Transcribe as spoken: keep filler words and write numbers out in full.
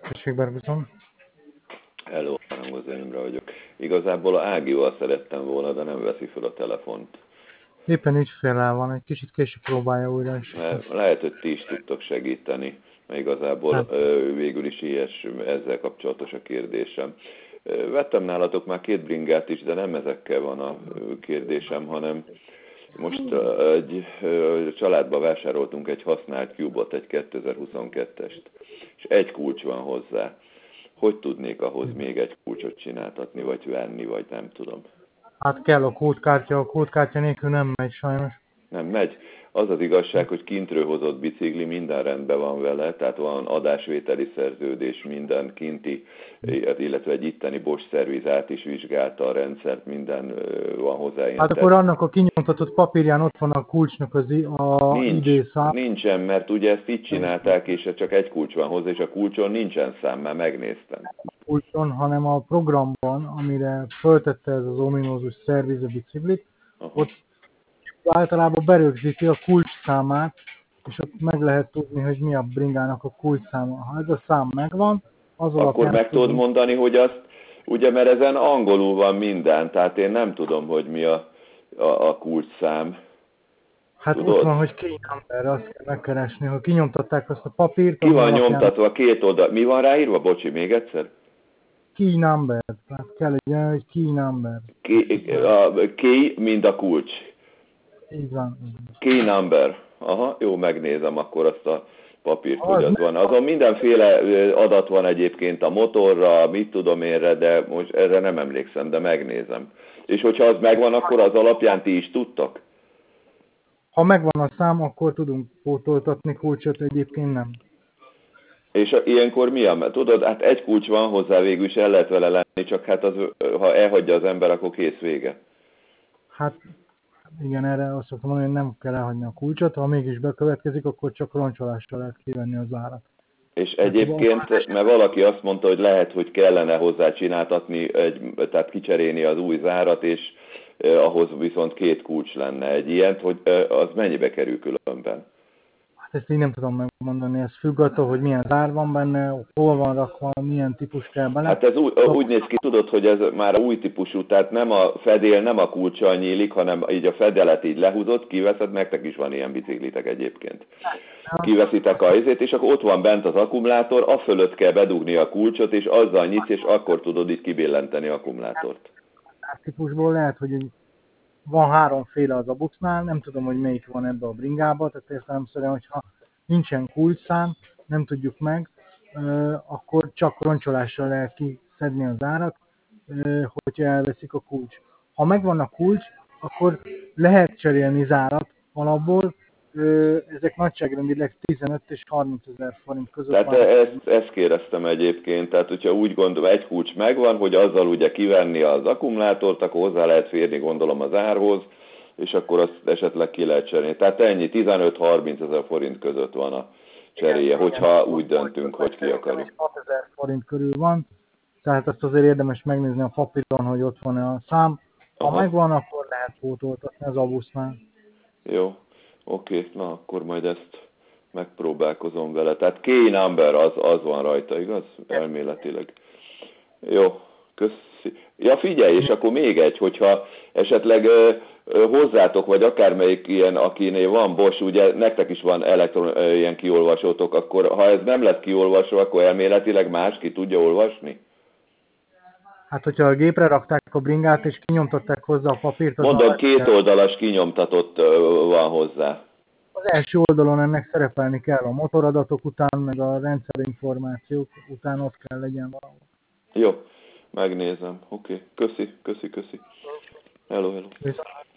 Tessék, Bergson. Hello, Hangozó Imre vagyok. Igazából a Ágival szerettem volna, de nem veszi fel a telefont. Éppen ügyféllel van, egy kicsit később próbálja újra is. Lehet, hogy ti is tudtok segíteni, mert igazából hát. Végül is ilyes, ezzel kapcsolatos a kérdésem. Vettem nálatok már két bringát is, de nem ezekkel van a kérdésem, hanem most egy családba vásároltunk egy használt Cubot, egy kétezer-huszonkettest, és egy kulcs van hozzá. Hogy tudnék ahhoz még egy kulcsot csináltatni, vagy venni, vagy nem tudom. Hát kell a kódkártya, a kódkártya nélkül nem megy sajnos. Nem megy. Az az igazság, hogy kintről hozott bicikli, minden rendben van vele, tehát van adásvételi szerződés, minden kinti, illetve egy itteni Bosch szervizát is vizsgálta a rendszert, minden van hozzá. Hát akkor annak a kinyomtatott papírján ott van a kulcsnak az a Nincs, időszám. Nincsen, mert ugye ezt így csinálták, és csak egy kulcs van hozzá, és a kulcson nincsen szám, már megnéztem. A kulcson, hanem a programban, amire föltette ez az ominózus szerviz a biciklit, Aha. ott általában berögzíti a kulcsszámát, és ott meg lehet tudni, hogy mi a bringának a kulcsszáma. Ha ez a szám megvan, az alapján... Akkor meg tudod mondani, hogy azt, ugye, mert ezen angolul van minden, tehát én nem tudom, hogy mi a, a, a kulcsszám. Hát tudod? Ott van, hogy key number, azt kell megkeresni, hogy kinyomtatták azt a papírt. Ki van alapján... nyomtatva két oldal? Mi van ráírva? Bocsi, még egyszer? Key number, tehát kell egy olyan, hogy key number. Key, a key, mind a kulcs. Így van. Key number. Aha, jó, megnézem akkor azt a papírt, az hogy az van. Azon mindenféle adat van egyébként a motorra, mit tudom én, de most erre nem emlékszem, de megnézem. És hogyha az megvan, akkor az alapján ti is tudtok? Ha megvan a szám, akkor tudunk pótoltatni kulcsot, egyébként nem. És a, ilyenkor mi a? Tudod, hát egy kulcs van hozzá, végül is el lehet vele lenni, csak hát az, ha elhagyja az ember, akkor kész vége. Hát igen, erre azt szoktam mondani, hogy nem kell elhagyni a kulcsot, ha mégis bekövetkezik, akkor csak roncsolással lehet kivenni az árat. És egyébként, mert valaki azt mondta, hogy lehet, hogy kellene hozzá csináltatni, egy, tehát kicserélni az új zárat, és eh, ahhoz viszont két kulcs lenne egy ilyent, hogy eh, az mennyibe kerül különben? Hát ezt így nem tudom megmondani, ez függ attól, hogy milyen zár van benne, hol van rakva, milyen típus kell bele. Hát ez úgy, úgy néz ki, tudod, hogy ez már új típusú, tehát nem a fedél, nem a kulccsal nyílik, hanem így a fedelet így lehúzott, kiveszed, nektek is van ilyen biciklitek egyébként. Kiveszitek a izét, és akkor ott van bent az akkumulátor, a fölött kell bedugni a kulcsot, és azzal nyitsz, és akkor tudod így kibillenteni a akkumulátort. A típusból lehet, hogy van háromféle az abucnál, nem tudom, hogy melyik van ebbe a bringába, tehát értelemszerűen, hogyha nincsen kulcsszám, nem tudjuk meg, akkor csak roncsolással lehet kiszedni az árat, hogyha elveszik a kulcs. Ha megvan a kulcs, akkor lehet cserélni zárat alapból, ezek nagyságrendileg tizenöt és harmincezer forint között. Tehát ezt, ezt kérdeztem egyébként, tehát hogyha úgy gondolom, egy kulcs megvan, hogy azzal ugye kivenni az akkumulátort, akkor hozzá lehet férni, gondolom, az árhoz, és akkor azt esetleg ki lehet cserélni. Tehát ennyi, tizenöt-harminc ezer forint között van a cseréje, hogyha úgy döntünk, hogy ki akarjuk. hatezer forint körül van, tehát azt azért érdemes megnézni a papíron, hogy ott van-e a szám. Ha Aha. megvan, akkor lehet pótoltatni az abusznál. Jó, oké, na akkor majd ezt megpróbálkozom vele. Tehát key number az, az van rajta, igaz? Elméletileg. Jó, köszi. Ja, figyelj, és akkor még egy, hogyha esetleg ö, ö, hozzátok, vagy akármelyik ilyen, akinél van Bosch, ugye nektek is van elektron ö, ilyen kiolvasótok, akkor ha ez nem lesz kiolvasva, akkor elméletileg más ki tudja olvasni? Hát, hogyha a gépre rakták a bringát, és kinyomtatták hozzá a papírt... Mondom, két oldalas kinyomtatott ö, van hozzá. Az első oldalon ennek szerepelni kell a motoradatok után, meg a rendszerinformációk után ott kell legyen valahol. Jó, megnézem. Oké, okay. Köszi, köszi, köszi. Hello, hello. Viszont.